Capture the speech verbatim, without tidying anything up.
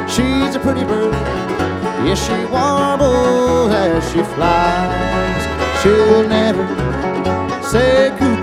She's a pretty bird, yes, she warbles as she flies. She'll never say cuckoo